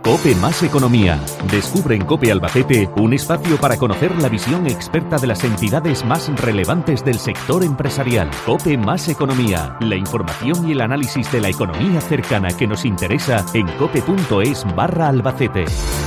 COPE más Economía. Descubre en COPE Albacete un espacio para conocer la visión experta de las entidades más relevantes del sector empresarial. COPE más Economía. La información y el análisis de la economía cercana que nos interesa en cope.es/Albacete.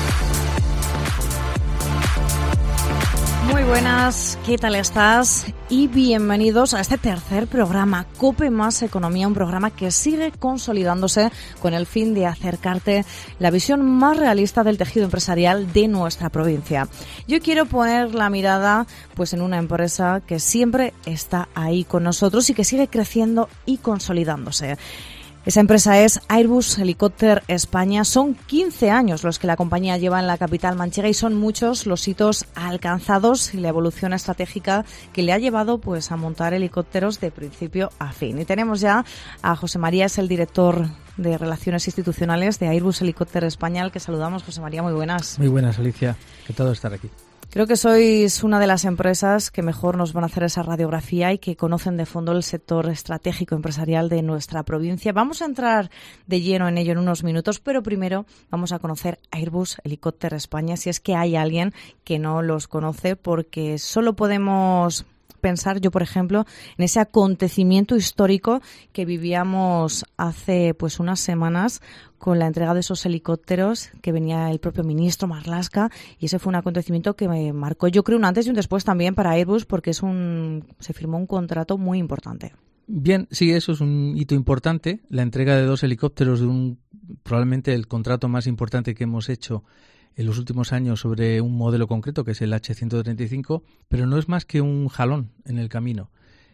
Muy buenas, ¿qué tal estás? Y bienvenidos a este tercer programa, COPE más Economía, un programa que sigue consolidándose con el fin de acercarte la visión más realista del tejido empresarial de nuestra provincia. Yo quiero poner la mirada pues en una empresa que siempre está ahí con nosotros y que sigue creciendo y consolidándose. Esa empresa es Airbus Helicopter España. Son 15 años los que la compañía lleva en la capital manchega y son muchos los hitos alcanzados y la evolución estratégica que le ha llevado pues a montar helicópteros de principio a fin. Y tenemos ya a José María, es el director de Relaciones Institucionales de Airbus Helicopter España, al que saludamos. José María, muy buenas. Muy buenas, Alicia. Encantado de estar aquí. Creo que sois una de las empresas que mejor nos van a hacer esa radiografía y que conocen de fondo el sector estratégico empresarial de nuestra provincia. Vamos a entrar de lleno en ello en unos minutos, pero primero vamos a conocer Airbus Helicopter España, si es que hay alguien que no los conoce, porque solo podemos pensar, yo por ejemplo, en ese acontecimiento histórico que vivíamos hace pues unas semanas con la entrega de esos helicópteros, que venía el propio ministro Marlaska, y ese fue un acontecimiento que me marcó, yo creo, un antes y un después también para Airbus, porque se firmó un contrato muy importante. Bien, sí, eso es un hito importante, la entrega de 2 helicópteros de probablemente el contrato más importante que hemos hecho en los últimos años sobre un modelo concreto, que es el H-135, pero no es más que un jalón en el camino.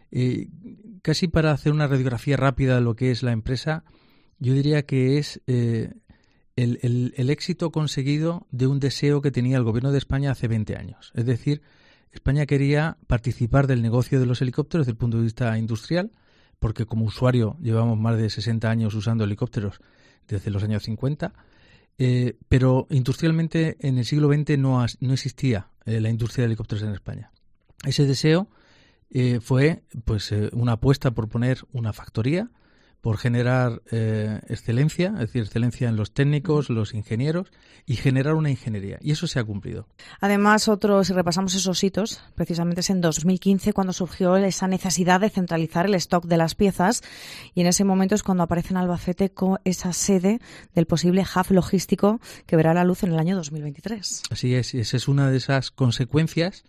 Casi para hacer una radiografía rápida de lo que es la empresa, yo diría que es el éxito conseguido de un deseo que tenía el gobierno de España hace 20 años. Es decir, España quería participar del negocio de los helicópteros desde el punto de vista industrial, porque como usuario llevamos más de 60 años usando helicópteros desde los años 50, pero industrialmente en el siglo XX no existía la industria de helicópteros en España. Ese deseo fue una apuesta por poner una factoría, por generar excelencia, es decir, excelencia en los técnicos, los ingenieros, y generar una ingeniería. Y eso se ha cumplido. Además, si repasamos esos hitos, precisamente es en 2015 cuando surgió esa necesidad de centralizar el stock de las piezas, y en ese momento es cuando aparece en Albacete con esa sede del posible hub logístico que verá la luz en el año 2023. Así es, y esa es una de esas consecuencias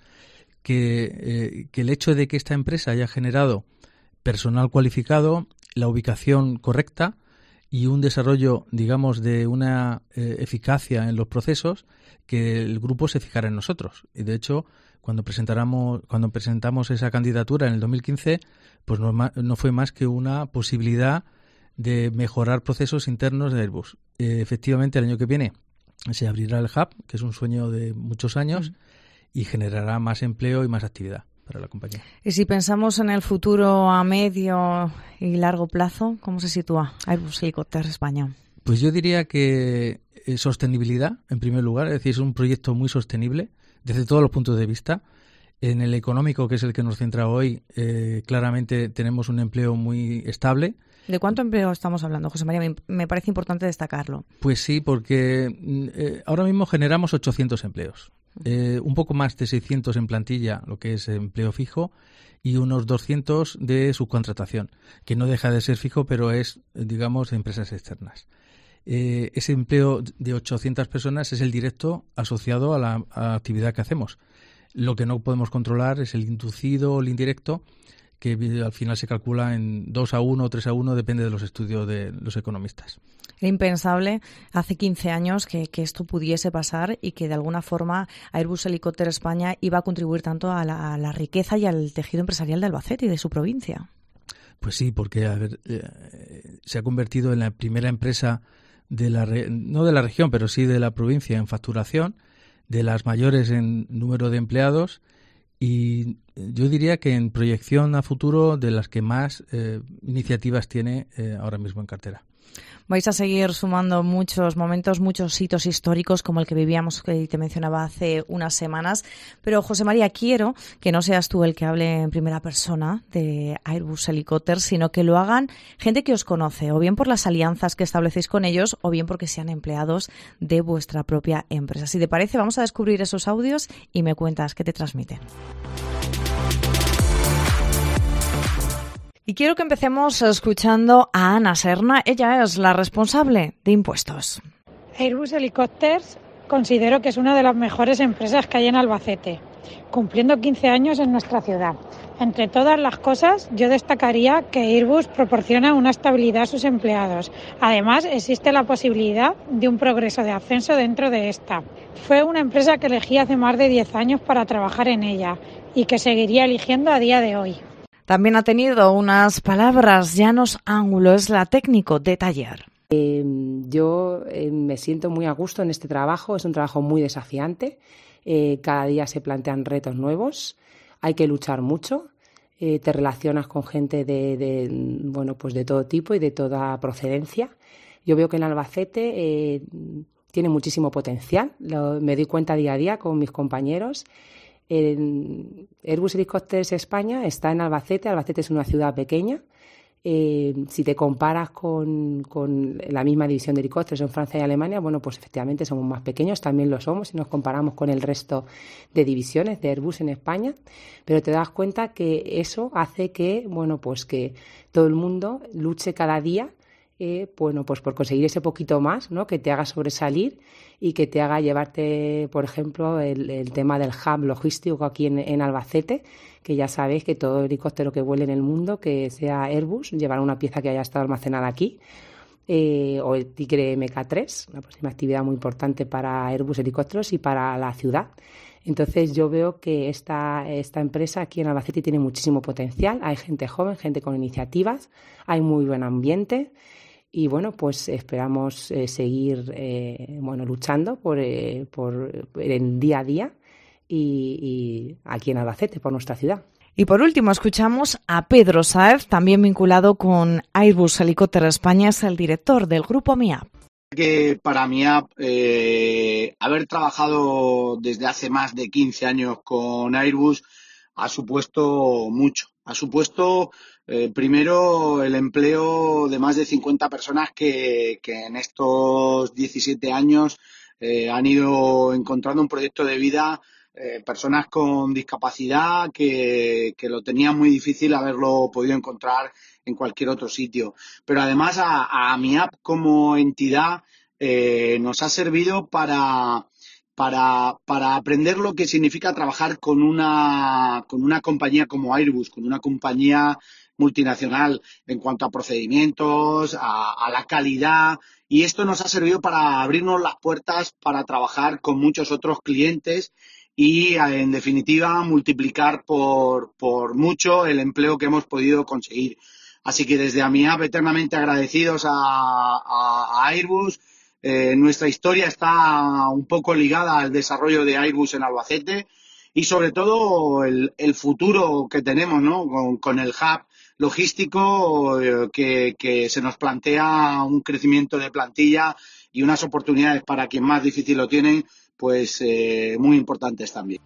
que el hecho de que esta empresa haya generado personal cualificado, la ubicación correcta y un desarrollo, digamos, de una eficacia en los procesos, que el grupo se fijara en nosotros. Y de hecho, cuando presentamos esa candidatura en el 2015, pues no fue más que una posibilidad de mejorar procesos internos de Airbus. Efectivamente, el año que viene se abrirá el hub, que es un sueño de muchos años, y generará más empleo y más actividad para la compañía. Y si pensamos en el futuro a medio y largo plazo, ¿cómo se sitúa Airbus Helicopter España? Pues yo diría que sostenibilidad, en primer lugar, es decir, es un proyecto muy sostenible desde todos los puntos de vista. En el económico, que es el que nos centra hoy, claramente tenemos un empleo muy estable. ¿De cuánto empleo estamos hablando, José María? Me parece importante destacarlo. Pues sí, porque ahora mismo generamos 800 empleos. Un poco más de 600 en plantilla, lo que es empleo fijo, y unos 200 de subcontratación, que no deja de ser fijo, pero es, digamos, de empresas externas. Ese empleo de 800 personas es el directo asociado a la actividad que hacemos. Lo que no podemos controlar es el inducido o el indirecto, que al final se calcula en 2-1 o 3-1, depende de los estudios de los economistas. Era impensable hace 15 años que esto pudiese pasar y que de alguna forma Airbus Helicopter España iba a contribuir tanto a la riqueza y al tejido empresarial de Albacete y de su provincia. Pues sí, porque se ha convertido en la primera empresa no de la región, pero sí de la provincia en facturación, de las mayores en número de empleados, y yo diría que en proyección a futuro de las que más iniciativas tiene ahora mismo en cartera. Vais a seguir sumando muchos momentos, muchos hitos históricos como el que vivíamos, que te mencionaba hace unas semanas. Pero, José María, quiero que no seas tú el que hable en primera persona de Airbus Helicopters, sino que lo hagan gente que os conoce, o bien por las alianzas que establecéis con ellos, o bien porque sean empleados de vuestra propia empresa. Si te parece, vamos a descubrir esos audios y me cuentas qué te transmiten. Y quiero que empecemos escuchando a Ana Serna. Ella es la responsable de impuestos. Airbus Helicopters considero que es una de las mejores empresas que hay en Albacete, cumpliendo 15 años en nuestra ciudad. Entre todas las cosas, yo destacaría que Airbus proporciona una estabilidad a sus empleados. Además, existe la posibilidad de un progreso de ascenso dentro de esta. Fue una empresa que elegí hace más de 10 años para trabajar en ella y que seguiría eligiendo a día de hoy. También ha tenido unas palabras. Llanos Ángulo es la técnico de taller. Yo me siento muy a gusto en este trabajo. Es un trabajo muy desafiante. Cada día se plantean retos nuevos. Hay que luchar mucho. Te relacionas con gente de todo tipo y de toda procedencia. Yo veo que en Albacete tiene muchísimo potencial. Me doy cuenta día a día con mis compañeros. Airbus Helicopters España está en Albacete. Albacete es una ciudad pequeña. Si te comparas con la misma división de helicópteros en Francia y Alemania, bueno, pues efectivamente somos más pequeños, también lo somos si nos comparamos con el resto de divisiones de Airbus en España, pero te das cuenta que eso hace que, bueno, pues que todo el mundo luche cada día pues por conseguir ese poquito más, ¿no? Que te haga sobresalir y que te haga llevarte, por ejemplo, el tema del hub logístico aquí en Albacete, que ya sabéis que todo helicóptero que vuele en el mundo, que sea Airbus, llevará una pieza que haya estado almacenada aquí, o el Tigre MK3, una próxima actividad muy importante para Airbus Helicópteros y para la ciudad. Entonces yo veo que esta empresa aquí en Albacete tiene muchísimo potencial. Hay gente joven, gente con iniciativas, hay muy buen ambiente. Y bueno, pues esperamos seguir luchando por el día a día y aquí en Albacete, por nuestra ciudad. Y por último escuchamos a Pedro Sáez, también vinculado con Airbus Helicopters España, es el director del grupo MIAP. Que para MIAP haber trabajado desde hace más de 15 años con Airbus ha supuesto mucho. Ha supuesto primero el empleo de más de 50 personas que en estos 17 años han ido encontrando un proyecto de vida, personas con discapacidad que lo tenían muy difícil haberlo podido encontrar en cualquier otro sitio. Pero además a MIAP como entidad nos ha servido para aprender lo que significa trabajar con una compañía como Airbus, con una compañía multinacional en cuanto a procedimientos, a la calidad, y esto nos ha servido para abrirnos las puertas para trabajar con muchos otros clientes y, en definitiva, multiplicar por mucho el empleo que hemos podido conseguir. Así que desde AMIAP eternamente agradecidos a Airbus. Nuestra historia está un poco ligada al desarrollo de Airbus en Albacete y sobre todo el futuro que tenemos, ¿no? Con el hub logístico que se nos plantea un crecimiento de plantilla y unas oportunidades para quien más difícil lo tienen, pues muy importantes también.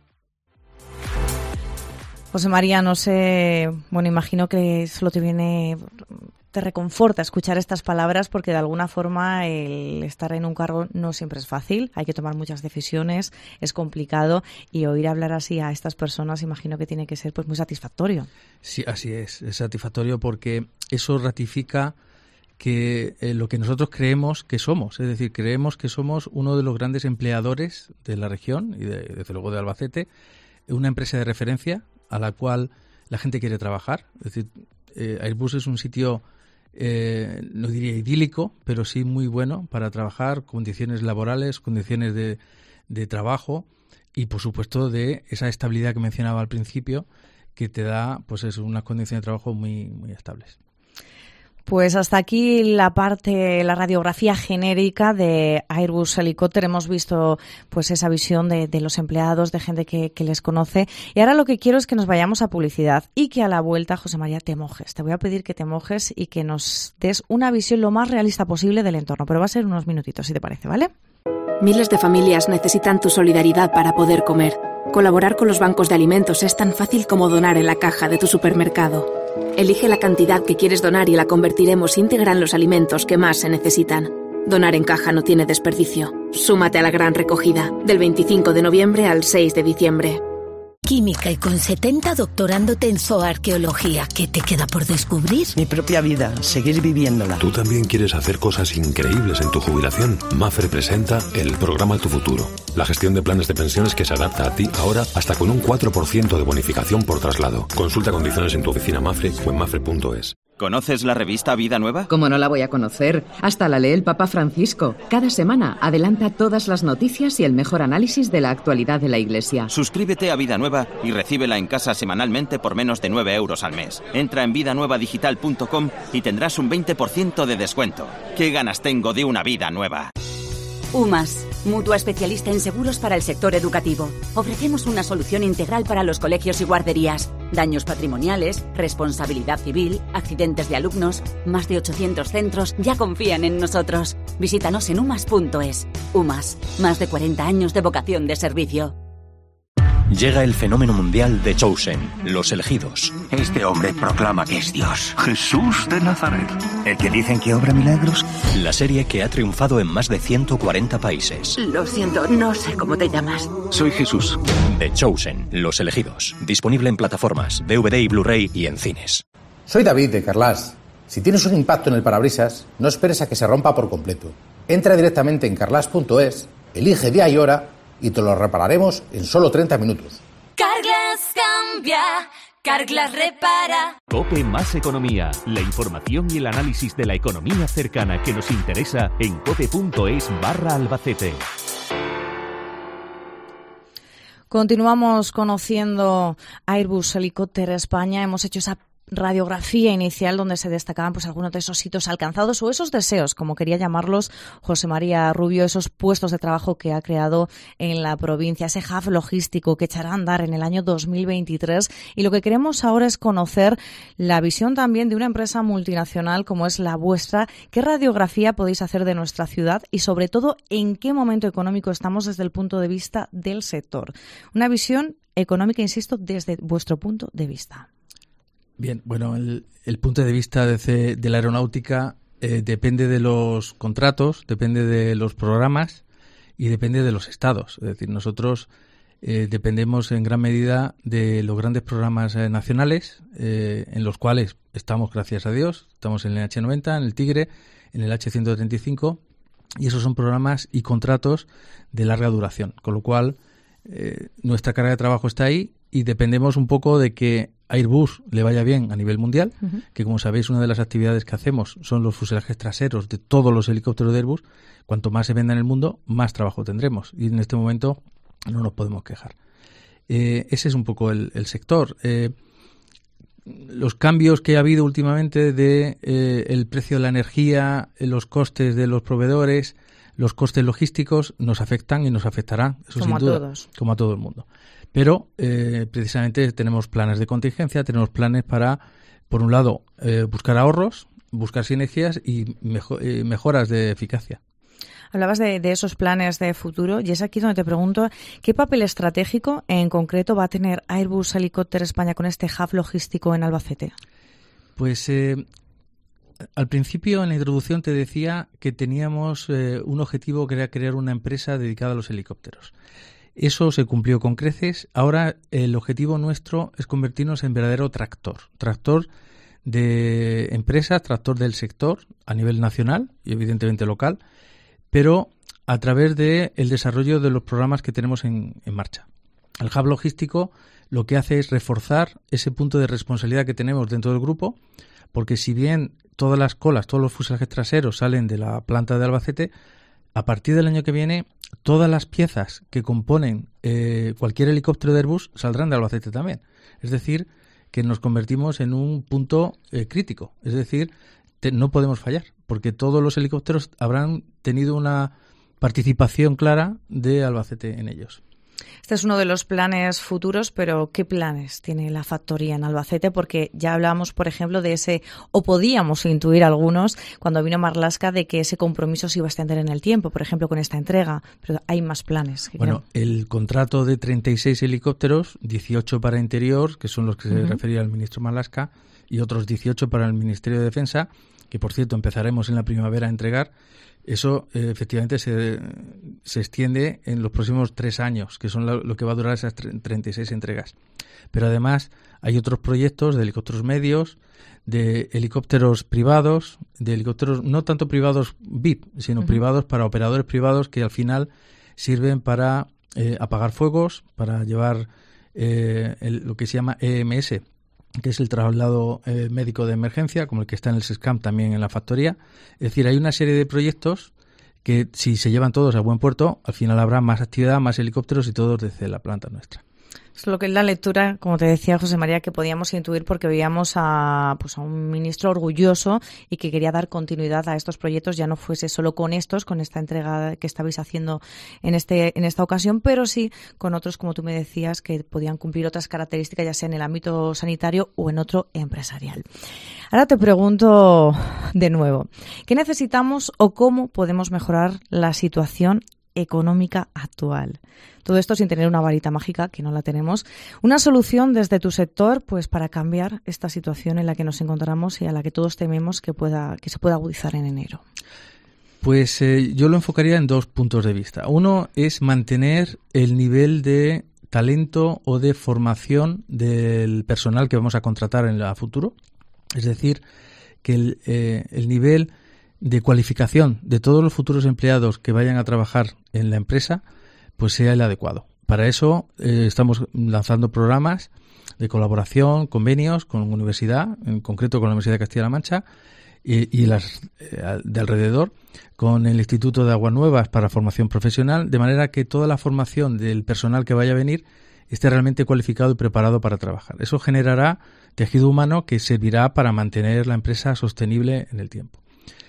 José María, no sé, imagino que solo te reconforta escuchar estas palabras porque de alguna forma el estar en un cargo no siempre es fácil, hay que tomar muchas decisiones, es complicado y oír hablar así a estas personas imagino que tiene que ser pues muy satisfactorio. Sí, así es satisfactorio porque eso ratifica que lo que nosotros creemos que somos, es decir, creemos que somos uno de los grandes empleadores de la región y desde luego de Albacete, una empresa de referencia a la cual la gente quiere trabajar. Es decir, Airbus es un sitio, no diría idílico, pero sí muy bueno para trabajar, condiciones laborales, condiciones de trabajo y, por supuesto, de esa estabilidad que mencionaba al principio, que te da pues unas condiciones de trabajo muy, muy estables. Pues hasta aquí la radiografía genérica de Airbus Helicopter. Hemos visto pues esa visión de los empleados, de gente que les conoce. Y ahora lo que quiero es que nos vayamos a publicidad y que a la vuelta, José María, te mojes. Te voy a pedir que te mojes y que nos des una visión lo más realista posible del entorno. Pero va a ser unos minutitos, si te parece, ¿vale? Miles de familias necesitan tu solidaridad para poder comer. Colaborar con los bancos de alimentos es tan fácil como donar en la caja de tu supermercado. Elige la cantidad que quieres donar y la convertiremos íntegra en los alimentos que más se necesitan. Donar en caja no tiene desperdicio. Súmate a la gran recogida, del 25 de noviembre al 6 de diciembre. Química y con 70 doctorándote en zooarqueología. ¿Qué te queda por descubrir? Mi propia vida, seguir viviéndola. ¿Tú también quieres hacer cosas increíbles en tu jubilación? Mapfre presenta el programa Tu Futuro. La gestión de planes de pensiones que se adapta a ti ahora hasta con un 4% de bonificación por traslado. Consulta condiciones en tu oficina Mapfre o en mapfre.es. ¿Conoces la revista Vida Nueva? ¿Cómo no la voy a conocer? Hasta la lee el Papa Francisco. Cada semana adelanta todas las noticias y el mejor análisis de la actualidad de la Iglesia. Suscríbete a Vida Nueva y recíbela en casa semanalmente por menos de 9 euros al mes. Entra en vidanuevadigital.com y tendrás un 20% de descuento. ¿Qué ganas tengo de una vida nueva? UMAS, mutua especialista en seguros para el sector educativo. Ofrecemos una solución integral para los colegios y guarderías. Daños patrimoniales, responsabilidad civil, accidentes de alumnos. Más de 800 centros ya confían en nosotros. Visítanos en umas.es. UMAS, más de 40 años de vocación de servicio. Llega el fenómeno mundial de Chosen, Los Elegidos. Este hombre proclama que es Dios. Jesús de Nazaret. ¿El que dicen que obra milagros? La serie que ha triunfado en más de 140 países. Lo siento, no sé cómo te llamas. Soy Jesús. The Chosen, Los Elegidos. Disponible en plataformas, DVD y Blu-ray y en cines. Soy David de Carglass. Si tienes un impacto en el parabrisas, no esperes a que se rompa por completo. Entra directamente en carglass.es, elige día y hora y te lo repararemos en solo 30 minutos. Carglass cambia, Carglass repara. COPE más economía, la información y el análisis de la economía cercana que nos interesa en cope.es/Albacete. Continuamos conociendo Airbus Helicopter España. Hemos hecho esa radiografía inicial donde se destacaban pues algunos de esos hitos alcanzados o esos deseos, como quería llamarlos José María Rubio, esos puestos de trabajo que ha creado en la provincia, ese hub logístico que echará a andar en el año 2023. Y lo que queremos ahora es conocer la visión también de una empresa multinacional como es la vuestra. ¿Qué radiografía podéis hacer de nuestra ciudad y sobre todo en qué momento económico estamos desde el punto de vista del sector? Una visión económica, insisto, desde vuestro punto de vista. Bien, bueno, el punto de vista de la aeronáutica depende de los contratos, depende de los programas y depende de los estados. Es decir, nosotros dependemos en gran medida de los grandes programas nacionales en los cuales estamos, gracias a Dios. Estamos en el H90, en el Tigre, en el H135 y esos son programas y contratos de larga duración, con lo cual nuestra carga de trabajo está ahí y dependemos un poco de que Airbus le vaya bien a nivel mundial, que como sabéis una de las actividades que hacemos son los fuselajes traseros de todos los helicópteros de Airbus. Cuanto más se venda en el mundo, más trabajo tendremos y en este momento no nos podemos quejar. Ese es un poco el sector. Los cambios que ha habido últimamente de el precio de la energía, los costes de los proveedores, los costes logísticos nos afectan y nos afectarán, eso como sin duda, a todos. Como a todo el mundo. Pero precisamente tenemos planes de contingencia, tenemos planes para, por un lado, buscar ahorros, buscar sinergias y mejoras de eficacia. Hablabas de esos planes de futuro y es aquí donde te pregunto ¿qué papel estratégico en concreto va a tener Airbus Helicopter España con este hub logístico en Albacete? Pues al principio en la introducción te decía que teníamos un objetivo que era crear una empresa dedicada a los helicópteros. Eso se cumplió con creces. Ahora el objetivo nuestro es convertirnos en verdadero tractor de empresas, tractor del sector a nivel nacional y evidentemente local, pero a través del desarrollo de los programas que tenemos en marcha. El hub logístico lo que hace es reforzar ese punto de responsabilidad que tenemos dentro del grupo, porque si bien todas las colas, todos los fuselajes traseros salen de la planta de Albacete, a partir del año que viene todas las piezas que componen cualquier helicóptero de Airbus saldrán de Albacete también. Es decir, que nos convertimos en un punto crítico. Es decir, no podemos fallar, porque todos los helicópteros habrán tenido una participación clara de Albacete en ellos. Este es uno de los planes futuros, pero ¿qué planes tiene la factoría en Albacete? Porque ya hablábamos, por ejemplo, de ese, o podíamos intuir algunos, cuando vino Marlaska, de que ese compromiso se iba a extender en el tiempo, por ejemplo, con esta entrega, pero hay más planes. Bueno, el contrato de 36 helicópteros, 18 para interior, que son los que se refería el ministro Marlaska, y otros 18 para el Ministerio de Defensa, que por cierto empezaremos en la primavera a entregar. Eso efectivamente se extiende en los próximos 3 años, que son lo que va a durar esas 36 entregas. Pero además hay otros proyectos de helicópteros medios, de helicópteros privados, de helicópteros no tanto privados VIP, sino privados para operadores privados que al final sirven para apagar fuegos, para llevar lo que se llama EMS, que es el traslado médico de emergencia, como el que está en el SESCAM también en la factoría. Es decir, hay una serie de proyectos que si se llevan todos a buen puerto, al final habrá más actividad, más helicópteros y todos desde la planta nuestra. Es lo que es la lectura, como te decía José María, que podíamos intuir porque veíamos a un ministro orgulloso y que quería dar continuidad a estos proyectos, ya no fuese solo con estos, con esta entrega que estabais haciendo en esta ocasión, pero sí con otros, como tú me decías, que podían cumplir otras características, ya sea en el ámbito sanitario o en otro empresarial. Ahora te pregunto de nuevo, ¿qué necesitamos o cómo podemos mejorar la situación económica actual? Todo esto sin tener una varita mágica, que no la tenemos. Una solución desde tu sector, pues para cambiar esta situación en la que nos encontramos y a la que todos tememos que se pueda agudizar en enero. Pues yo lo enfocaría en 2 puntos de vista. Uno es mantener el nivel de talento o de formación del personal que vamos a contratar en el futuro. Es decir, que el nivel de cualificación de todos los futuros empleados que vayan a trabajar en la empresa pues sea el adecuado. Para eso estamos lanzando programas de colaboración, convenios con universidad, en concreto con la Universidad de Castilla-La Mancha y las de alrededor, con el Instituto de Aguas Nuevas para formación profesional, de manera que toda la formación del personal que vaya a venir esté realmente cualificado y preparado para trabajar. Eso generará tejido humano que servirá para mantener la empresa sostenible en el tiempo.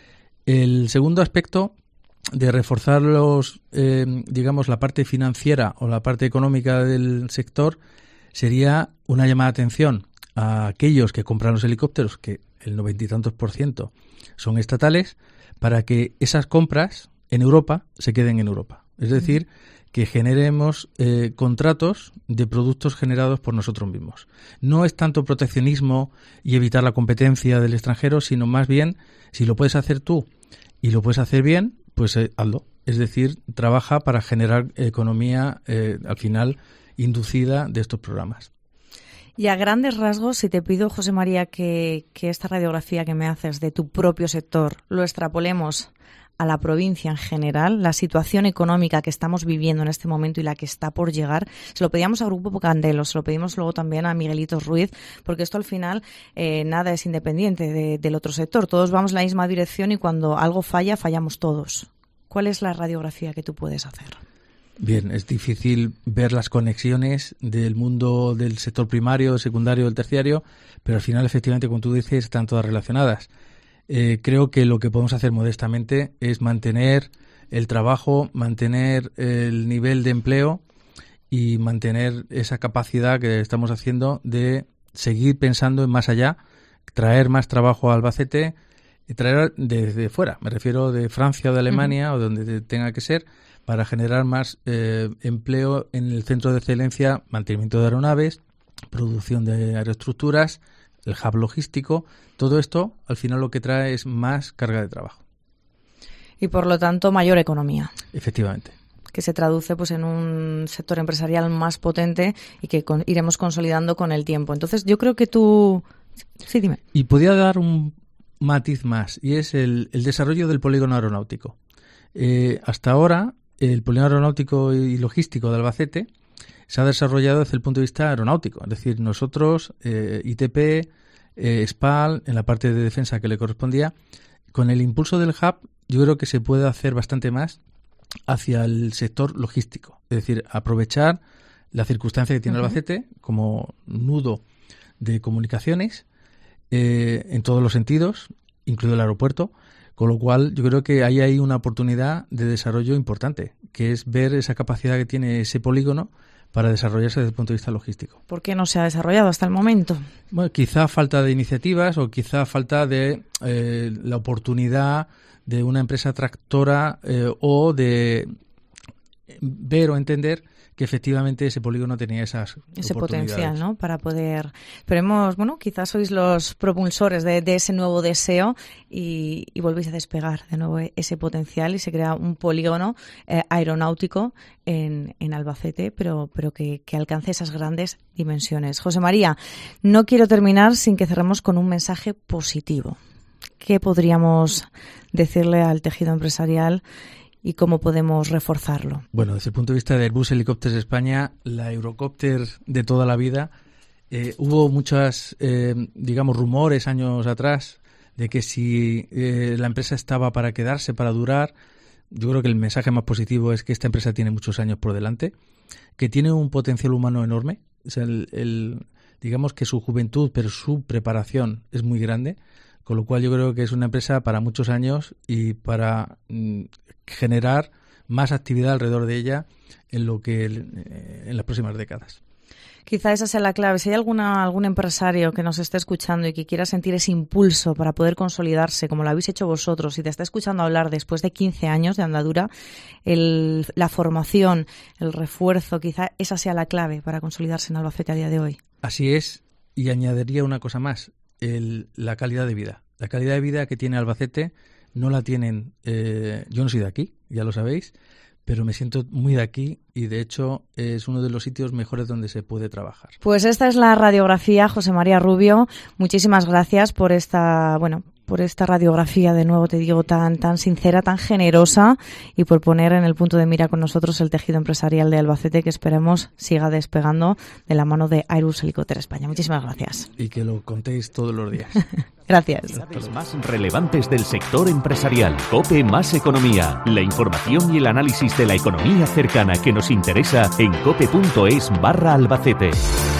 El segundo aspecto de reforzar la parte financiera o la parte económica del sector sería una llamada de atención a aquellos que compran los helicópteros, que el 90 y tantos % son estatales, para que esas compras en Europa se queden en Europa. Es decir, que generemos contratos de productos generados por nosotros mismos. No es tanto proteccionismo y evitar la competencia del extranjero, sino más bien, si lo puedes hacer tú y lo puedes hacer bien, pues hazlo. Es decir, trabaja para generar economía, al final, inducida de estos programas. Y a grandes rasgos, si te pido, José María, que esta radiografía que me haces de tu propio sector lo extrapolemos a la provincia en general, la situación económica que estamos viviendo en este momento y la que está por llegar, se lo pedíamos a Grupo Candelo, se lo pedimos luego también a Miguelito Ruiz, porque esto al final nada es independiente del otro sector. Todos vamos en la misma dirección y cuando algo falla, fallamos todos. ¿Cuál es la radiografía que tú puedes hacer? Bien, es difícil ver las conexiones del mundo del sector primario, secundario, del terciario, pero al final, efectivamente, como tú dices, están todas relacionadas. Creo que lo que podemos hacer modestamente es mantener el trabajo, mantener el nivel de empleo y mantener esa capacidad que estamos haciendo de seguir pensando en más allá, traer más trabajo a Albacete y traer desde fuera, me refiero de Francia o de Alemania o de donde tenga que ser, para generar más empleo en el centro de excelencia, mantenimiento de aeronaves, producción de aeroestructuras, el hub logístico. Todo esto al final lo que trae es más carga de trabajo. Y por lo tanto mayor economía. Efectivamente. Que se traduce pues en un sector empresarial más potente y que iremos consolidando con el tiempo. Entonces yo creo que tú... Sí, dime. Y podía dar un matiz más, y es el desarrollo del polígono aeronáutico. Hasta ahora el polígono aeronáutico y logístico de Albacete se ha desarrollado desde el punto de vista aeronáutico. Es decir, nosotros, ITP, SPAL, en la parte de defensa que le correspondía, con el impulso del hub, yo creo que se puede hacer bastante más hacia el sector logístico. Es decir, aprovechar la circunstancia que tiene Albacete como nudo de comunicaciones en todos los sentidos incluido el aeropuerto, con lo cual yo creo que ahí hay una oportunidad de desarrollo importante, que es ver esa capacidad que tiene ese polígono para desarrollarse desde el punto de vista logístico. ¿Por qué no se ha desarrollado hasta el momento? Bueno, quizá falta de iniciativas o quizá falta de la oportunidad de una empresa tractora o de ver o entender que efectivamente ese polígono tenía ese potencial, ¿no? Para poder... Esperemos, quizás sois los propulsores de ese nuevo deseo y volvéis a despegar de nuevo ese potencial y se crea un polígono aeronáutico en Albacete, pero que alcance esas grandes dimensiones. José María, no quiero terminar sin que cerremos con un mensaje positivo. ¿Qué podríamos decirle al tejido empresarial y cómo podemos reforzarlo? Bueno, desde el punto de vista de Airbus Helicópteros España, la Eurocopter de toda la vida, hubo muchas, rumores años atrás de que si la empresa estaba para quedarse, para durar. Yo creo que el mensaje más positivo es que esta empresa tiene muchos años por delante, que tiene un potencial humano enorme. O sea, digamos que su juventud, pero su preparación es muy grande. Con lo cual yo creo que es una empresa para muchos años y para generar más actividad alrededor de ella en las próximas décadas. Quizá esa sea la clave. Si hay algún empresario que nos esté escuchando y que quiera sentir ese impulso para poder consolidarse, como lo habéis hecho vosotros, y te está escuchando hablar después de 15 años de andadura, la formación, el refuerzo, quizá esa sea la clave para consolidarse en Albacete a día de hoy. Así es, y añadiría una cosa más. La calidad de vida. La calidad de vida que tiene Albacete no la tienen... yo no soy de aquí, ya lo sabéis, pero me siento muy de aquí y de hecho es uno de los sitios mejores donde se puede trabajar. Pues esta es la radiografía, José María Rubio. Muchísimas gracias por esta radiografía, de nuevo te digo, tan sincera, tan generosa, y por poner en el punto de mira con nosotros el tejido empresarial de Albacete, que esperemos siga despegando de la mano de Airbus Helicópteros España. Muchísimas gracias. Y que lo contéis todos los días. Gracias. Los más relevantes del sector empresarial. COPE más economía. La información y el análisis de la economía cercana que nos interesa en cope.es/Albacete.